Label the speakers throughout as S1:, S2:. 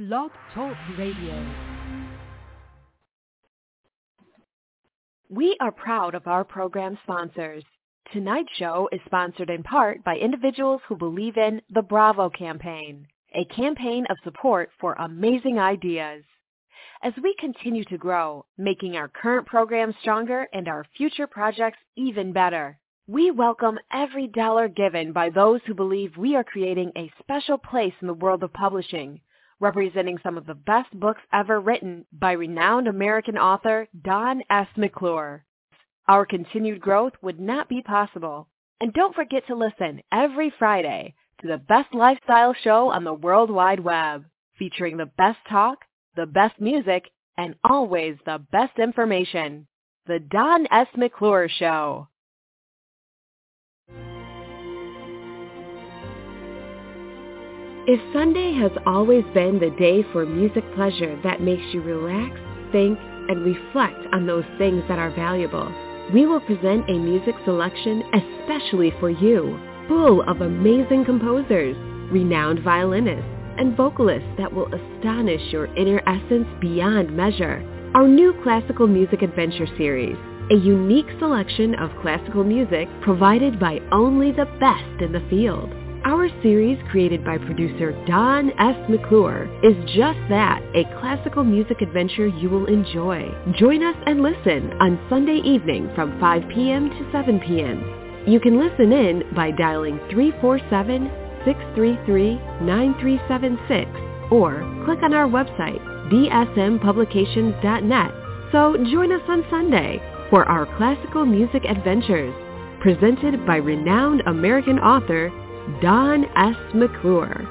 S1: Blog Talk Radio. We are proud of our program sponsors. Tonight's show is sponsored in part by individuals who believe in the Bravo campaign, a campaign of support for amazing ideas. As we continue to grow, making our current programs stronger and our future projects even better, we welcome every dollar given by those who believe we are creating a special place in the world of publishing, representing some of the best books ever written by renowned American author Don S. McClure. Our continued growth would not be possible. And don't forget to listen every Friday to the best lifestyle show on the World Wide Web, featuring the best talk, the best music, and always the best information. The Don S. McClure Show. If Sunday has always been the day for music pleasure that makes you relax, think, and reflect on those things that are valuable, we will present a music selection especially for you, full of amazing composers, renowned violinists, and vocalists that will astonish your inner essence beyond measure. Our new Classical Music Adventure series, a unique selection of classical music provided by only the best in the field. Our series, created by producer Don S. McClure, is just that, a classical music adventure you will enjoy. Join us and listen on Sunday evening from 5 p.m. to 7 p.m. You can listen in by dialing 347-633-9376 or click on our website, dsmpublications.net. So join us on Sunday for our classical music adventures, presented by renowned American author Don S. McClure.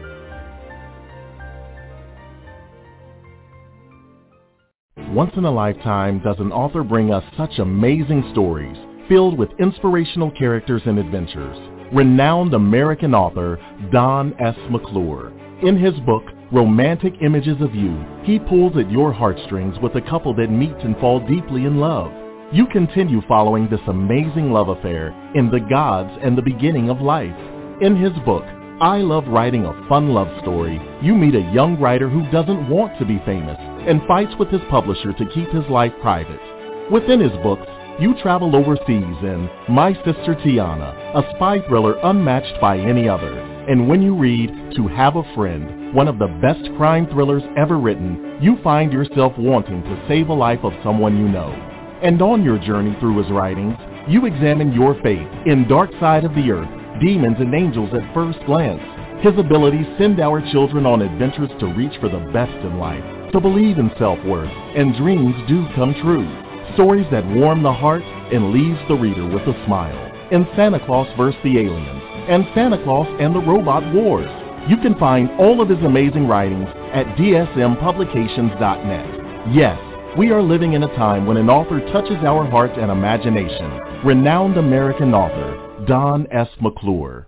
S2: Once in a lifetime does an author bring us such amazing stories filled with inspirational characters and adventures. Renowned American author Don S. McClure. In his book, Romantic Images of You, he pulls at your heartstrings with a couple that meet and fall deeply in love. You continue following this amazing love affair in The Gods and the Beginning of Life. In his book, I Love Writing a Fun Love Story, you meet a young writer who doesn't want to be famous and fights with his publisher to keep his life private. Within his books, you travel overseas in My Sister Tiana, a spy thriller unmatched by any other. And when you read To Have a Friend, one of the best crime thrillers ever written, you find yourself wanting to save a life of someone you know. And on your journey through his writings, you examine your faith in Dark Side of the Earth, Demons and Angels at First Glance. His abilities send our children on adventures to reach for the best in life, to believe in self-worth, and dreams do come true. Stories that warm the heart and leaves the reader with a smile. In Santa Claus vs. the Aliens and Santa Claus and the Robot Wars. You can find all of his amazing writings at dsmpublications.net. Yes, we are living in a time when an author touches our heart and imagination. Renowned American author Don S. McClure.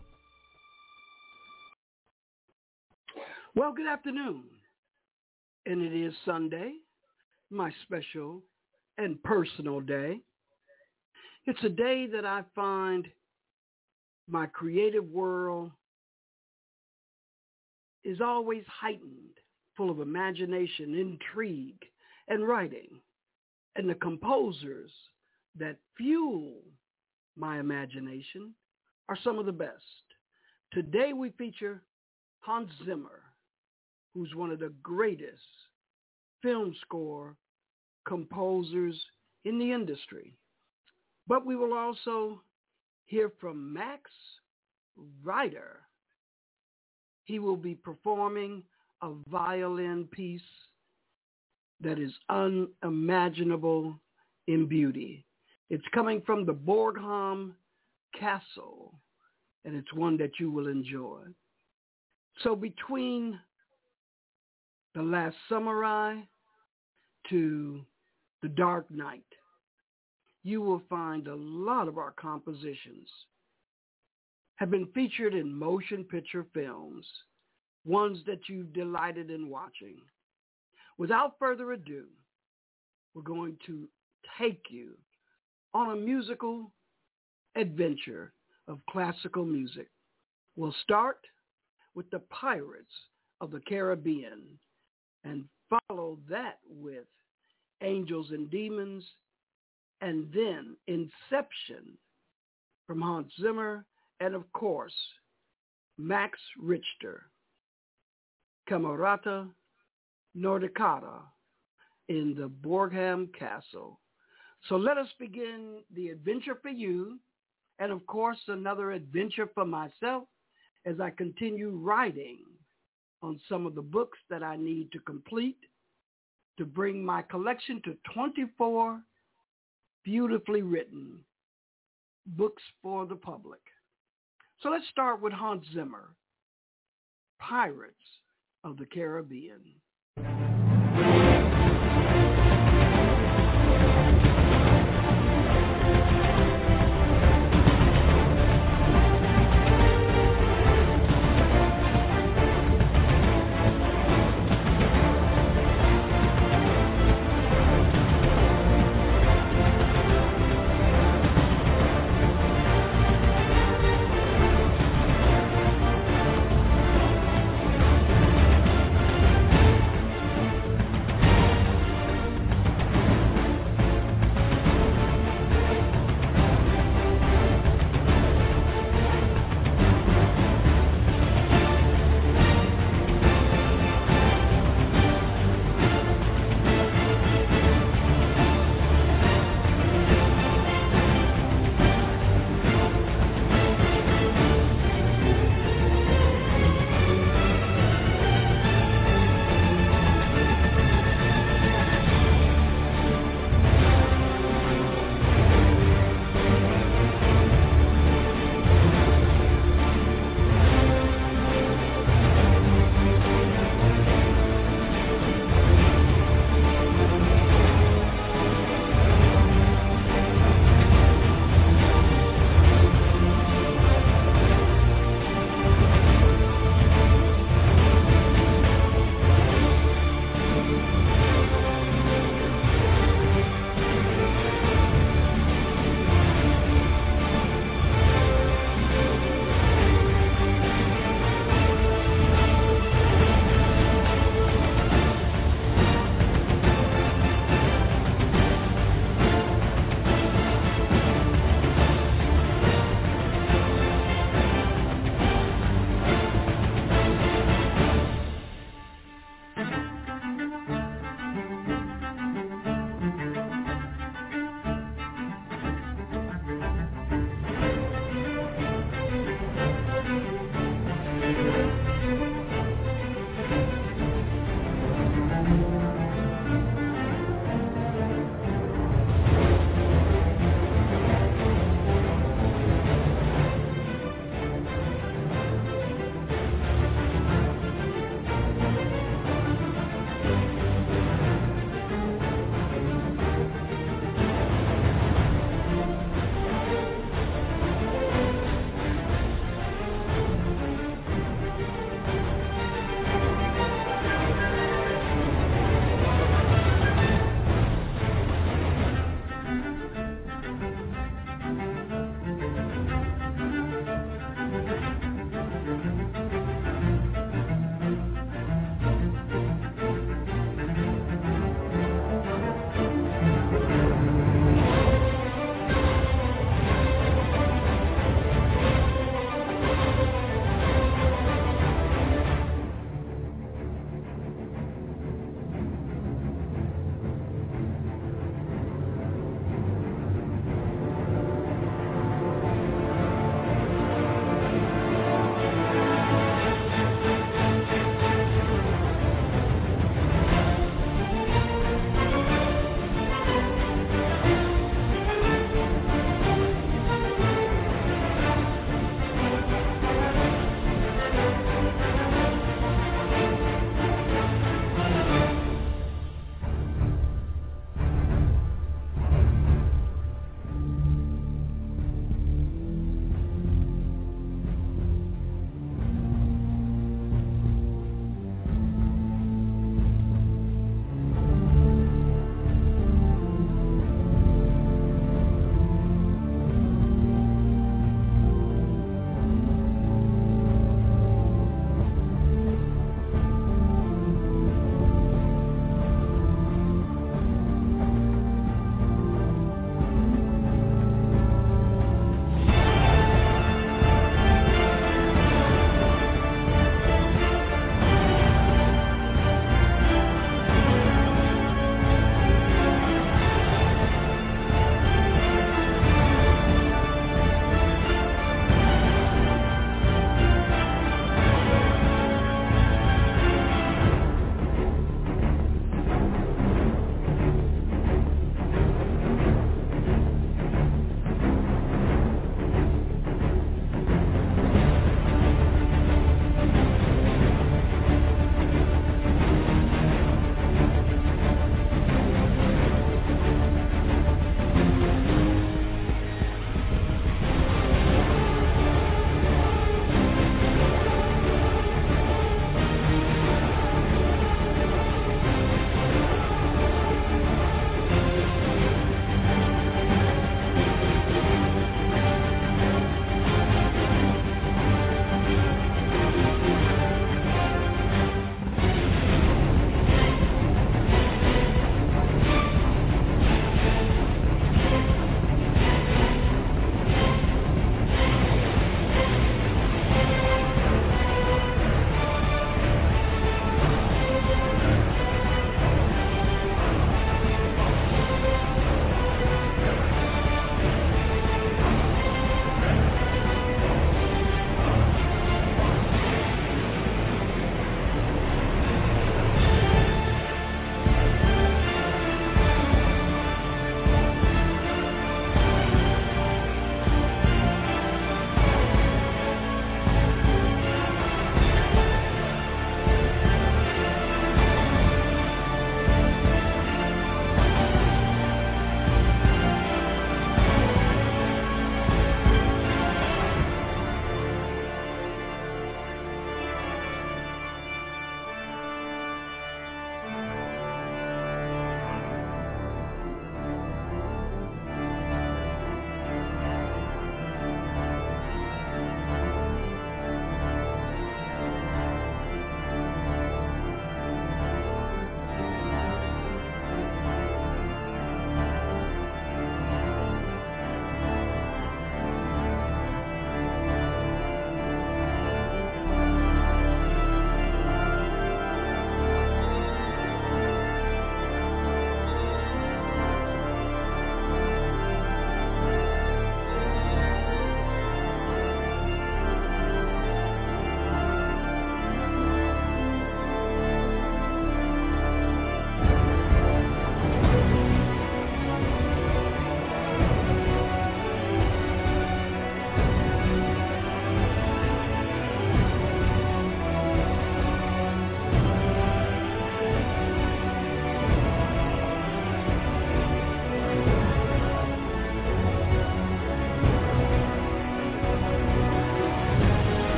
S3: Well, good afternoon. And it is Sunday, my special and personal day. It's a day that I find my creative world is always heightened, full of imagination, intrigue, and writing. And the composers that fuel my imagination are some of the best. Today we feature Hans Zimmer, who's one of the greatest film score composers in the industry. But we will also hear from Max Rider. He will be performing a violin piece that is unimaginable in beauty. It's coming from the Borgholm Castle, and it's one that you will enjoy. So between The Last Samurai to The Dark Knight, you will find a lot of our compositions have been featured in motion picture films, ones that you've delighted in watching. Without further ado, we're going to take you on a musical adventure of classical music. We'll start with the Pirates of the Caribbean and follow that with Angels and Demons, and then Inception from Hans Zimmer, and of course, Max Richter, Camerata Nordicata in the Borgham Castle. So let us begin the adventure for you, and of course, another adventure for myself as I continue writing on some of the books that I need to complete to bring my collection to 24 beautifully written books for the public. So let's start with Hans Zimmer, Pirates of the Caribbean.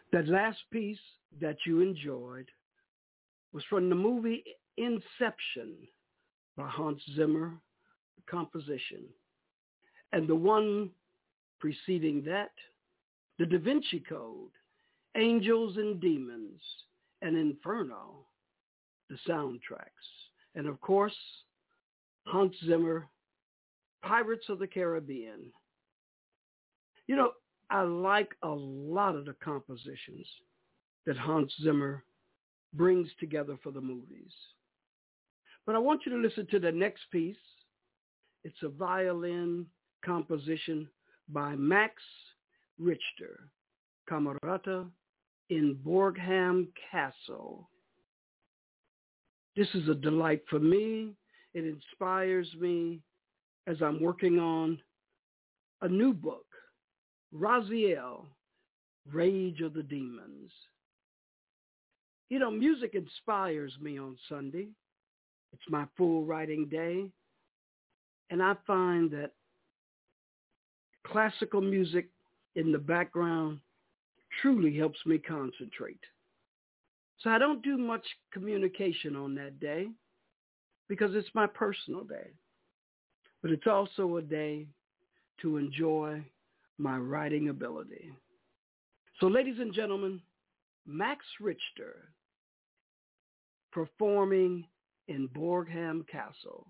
S3: That last piece that you enjoyed was from the movie Inception by Hans Zimmer, composition. And the one preceding that, the Da Vinci Code, Angels and Demons, and Inferno, the soundtracks. And of course, Hans Zimmer, Pirates of the Caribbean. You know, I like a lot of the compositions that Hans Zimmer brings together for the movies. But I want you to listen to the next piece. It's a violin composition by Max Richter, Camerata in Borgham Castle. This is a delight for me. It inspires me as I'm working on a new book, Raziel, Rage of the Demons. You know, music inspires me on Sunday. It's my full writing day. And I find that classical music in the background truly helps me concentrate. So I don't do much communication on that day because it's my personal day. But it's also a day to enjoy my writing ability. So ladies and gentlemen, Max Richter performing in Borgham Castle.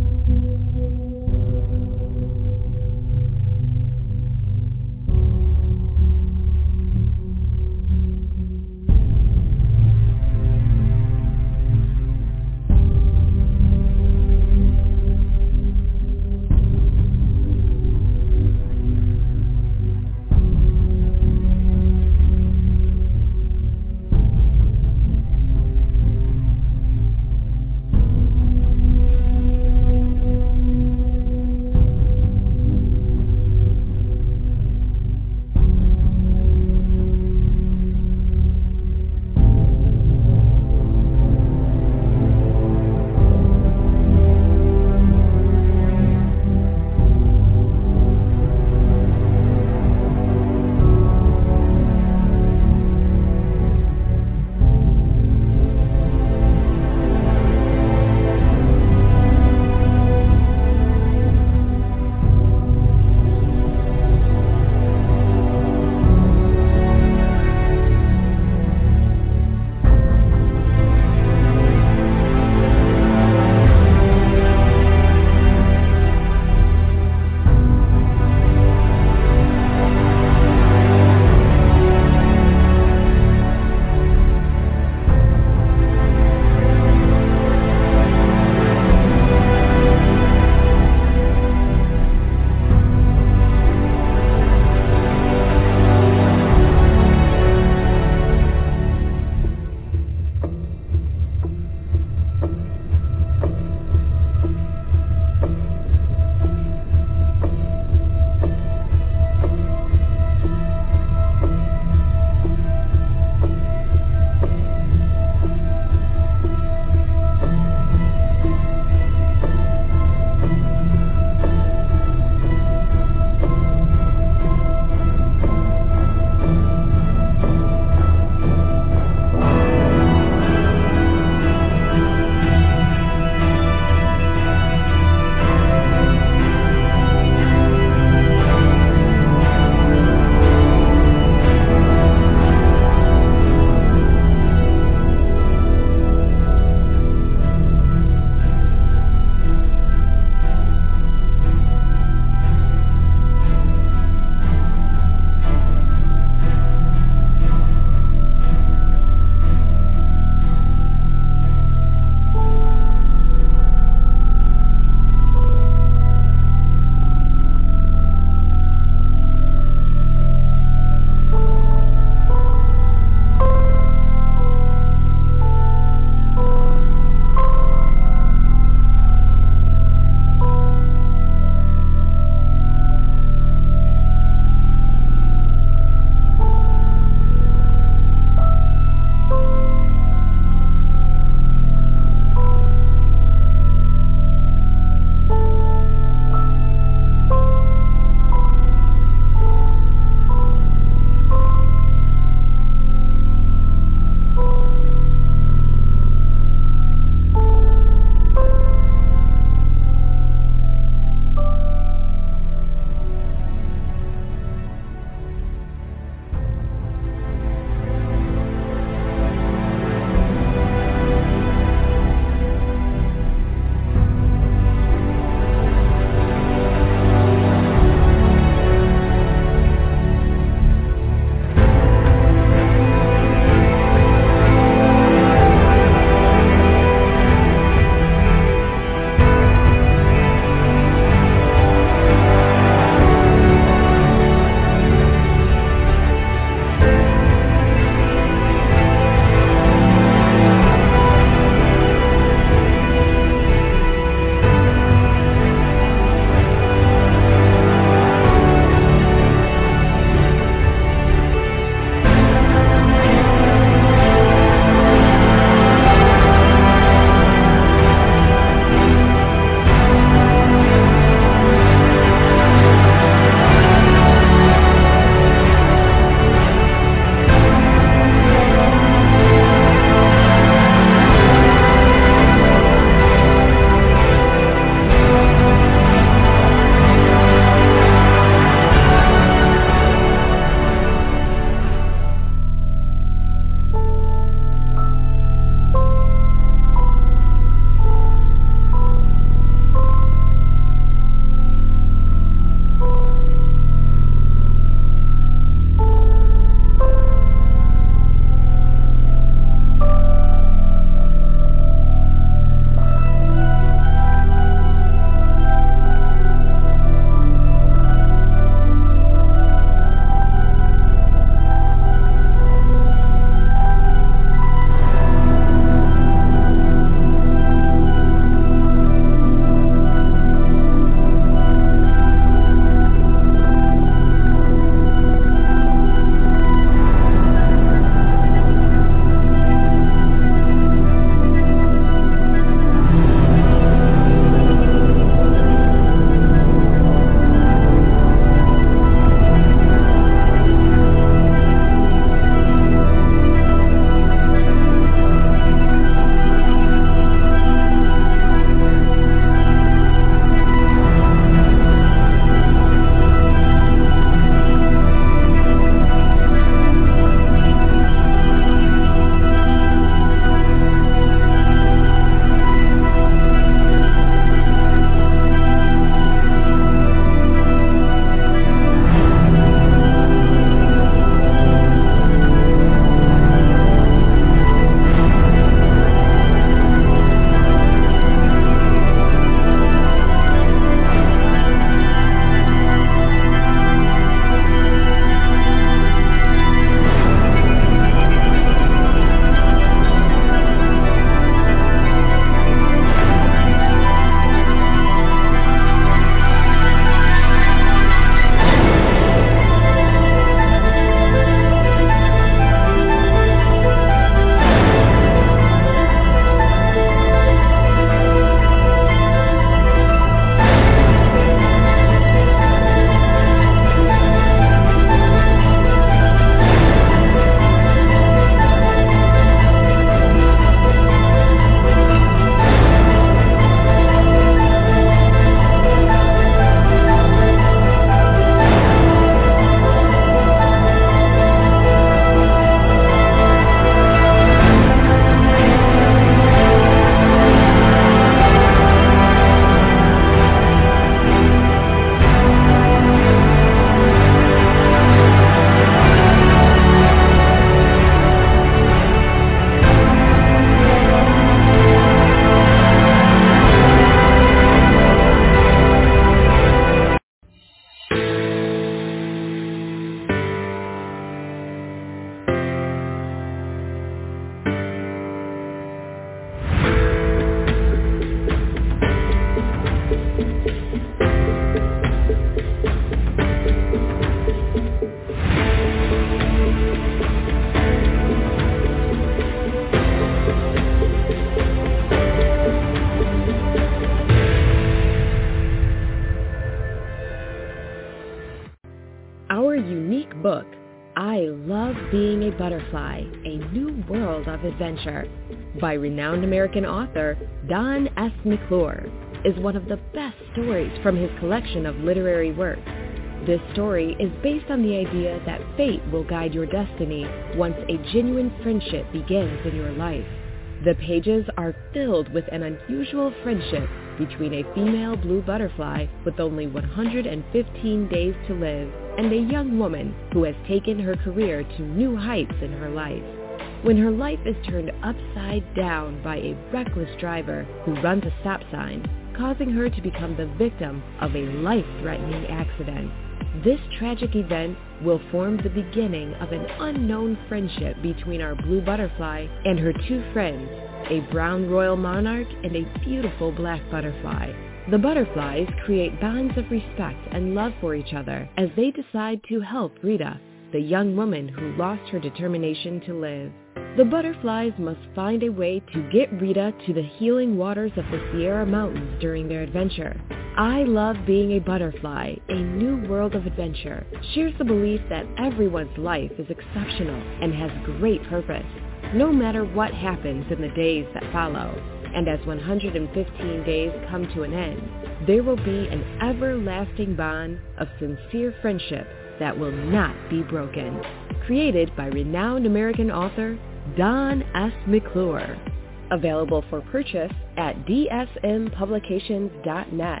S1: unique book, I Love Being a Butterfly, A New World of Adventure, by renowned American author Don S. McClure, is one of the best stories from his collection of literary works. This story is based on the idea that fate will guide your destiny once a genuine friendship begins in your life. The pages are filled with an unusual friendship between a female blue butterfly with only 115 days to live and a young woman who has taken her career to new heights in her life. When her life is turned upside down by a reckless driver who runs a stop sign, causing her to become the victim of a life-threatening accident. This tragic event will form the beginning of an unknown friendship between our blue butterfly and her two friends, a brown royal monarch and a beautiful black butterfly. The butterflies create bonds of respect and love for each other as they decide to help Rita, the young woman who lost her determination to live. The butterflies must find a way to get Rita to the healing waters of the Sierra Mountains during their adventure. I Love Being a Butterfly, A New World of Adventure shares the belief that everyone's life is exceptional and has great purpose, no matter what happens in the days that follow. And as 115 days come to an end, there will be an everlasting bond of sincere friendship that will not be broken. Created by renowned American author Don S. McClure. Available for purchase at dsmpublications.net.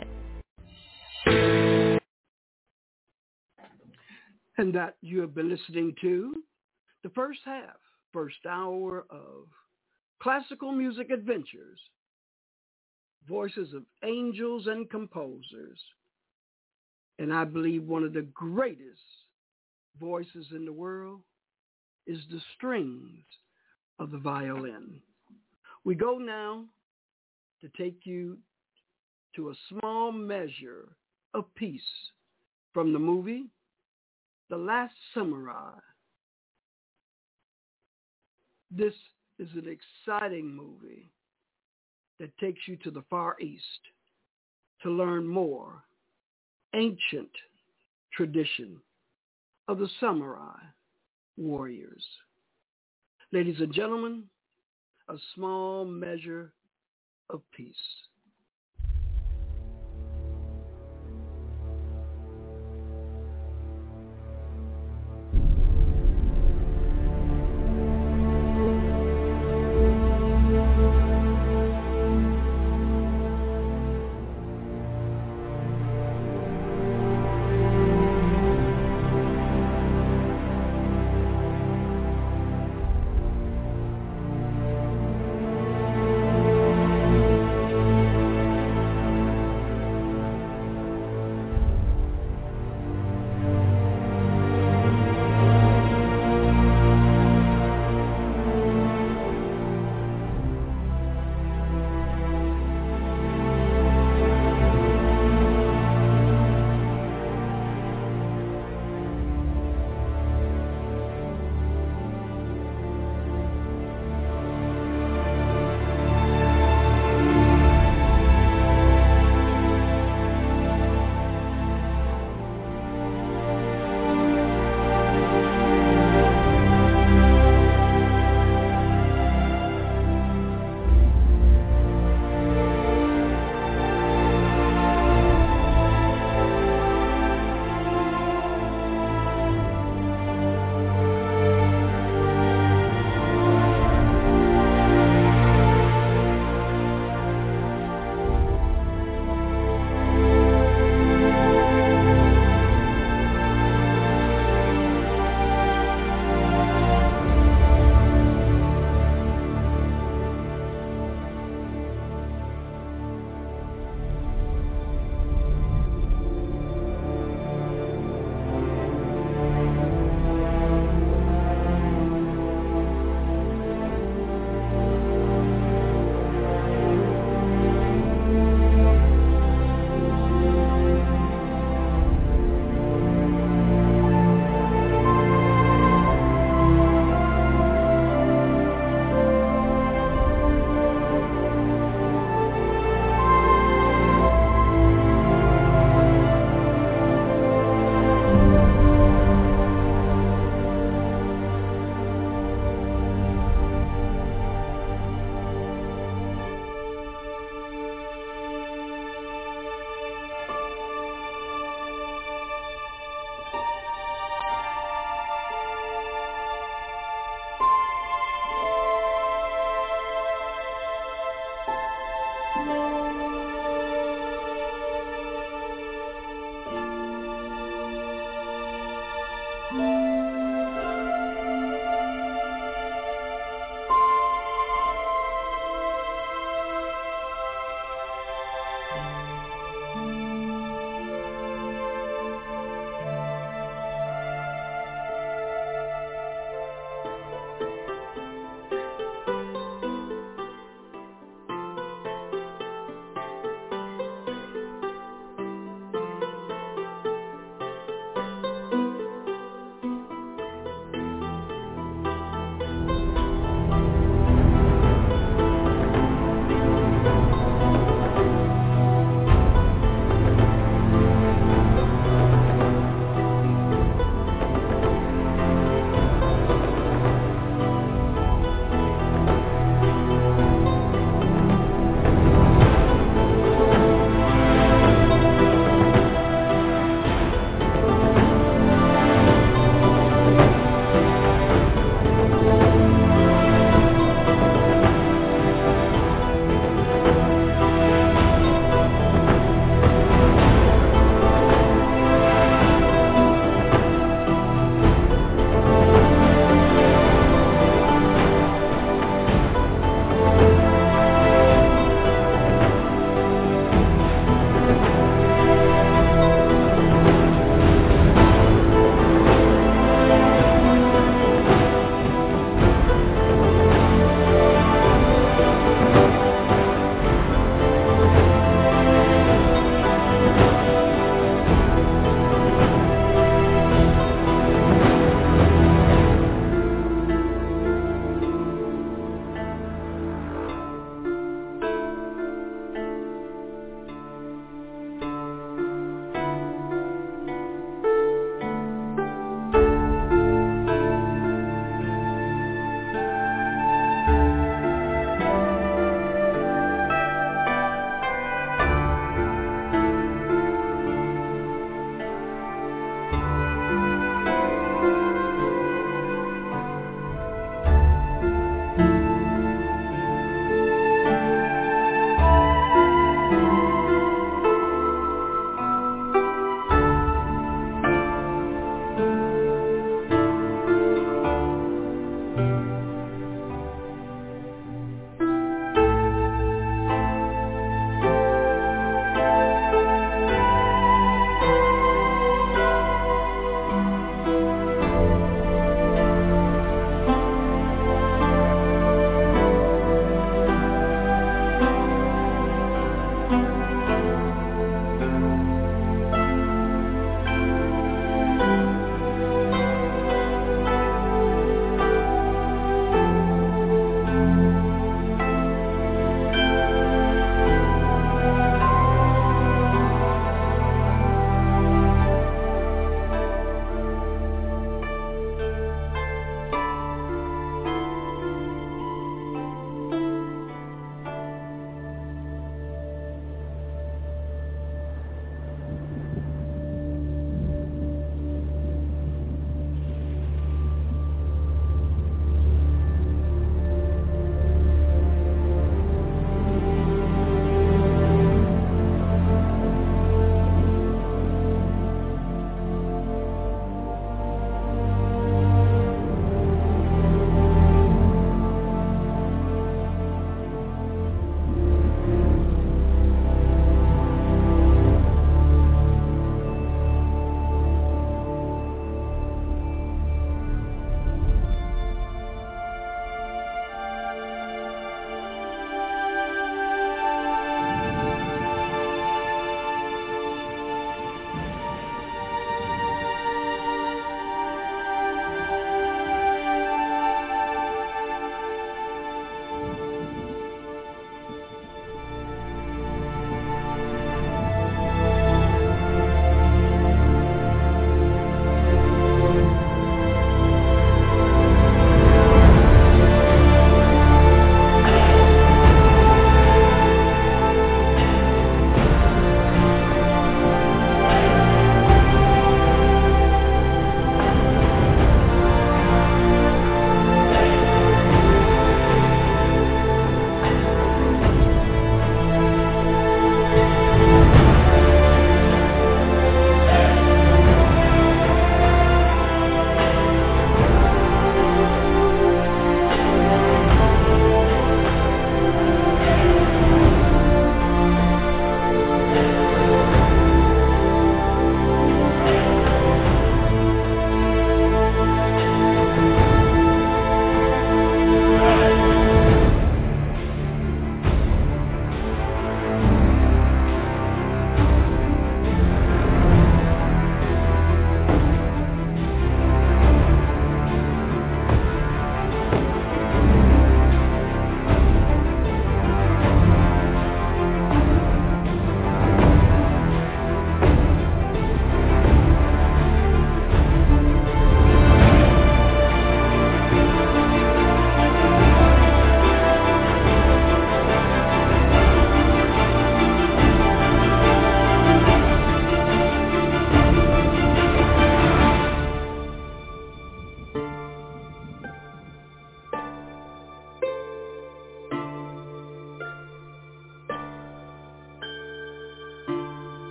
S3: And that you have been listening to the first hour of Classical Music Adventures, Voices of Angels and Composers. And I believe one of the greatest voices in the world is the strings of the violin. We go now to take you to a small measure of peace from the movie The Last Samurai. This is an exciting movie that takes you to the Far East to learn more ancient tradition of the samurai warriors. Ladies and gentlemen, a small measure of peace.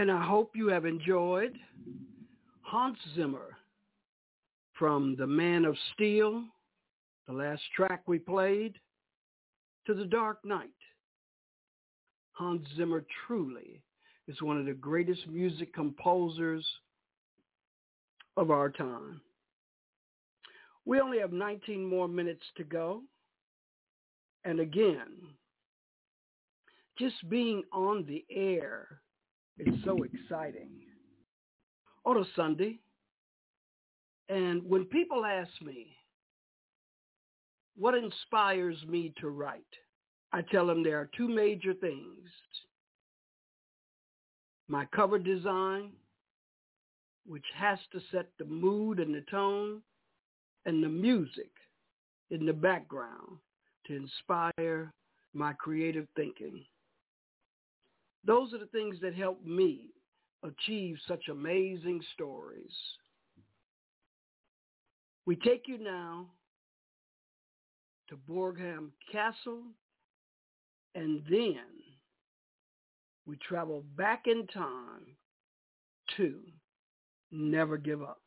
S3: And I hope you have enjoyed Hans Zimmer from The Man of Steel, the last track we played, to The Dark Knight. Hans Zimmer truly is one of the greatest music composers of our time. We only have 19 more minutes to go. And again, just being on the air is so exciting. On a Sunday, and when people ask me, what inspires me to write? I tell them there are two major things. My cover design, which has to set the mood and the tone, and the music in the background to inspire my creative thinking. Those are the things that help me achieve such amazing stories. We take you now to Borgham Castle, and then we travel back in time to Never Give Up.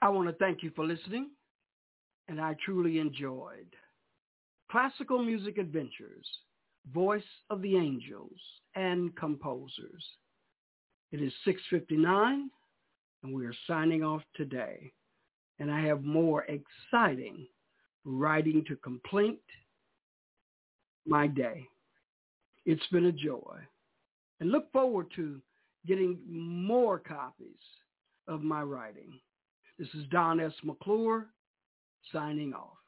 S3: I want to thank you for listening, and I truly enjoyed Classical Music Adventures, Voice of the Angels and Composers. It is 6:59, and we are signing off today. And I have more exciting writing to complete my day. It's been a joy. And look forward to getting more copies of my writing. This is Don S. McClure signing off.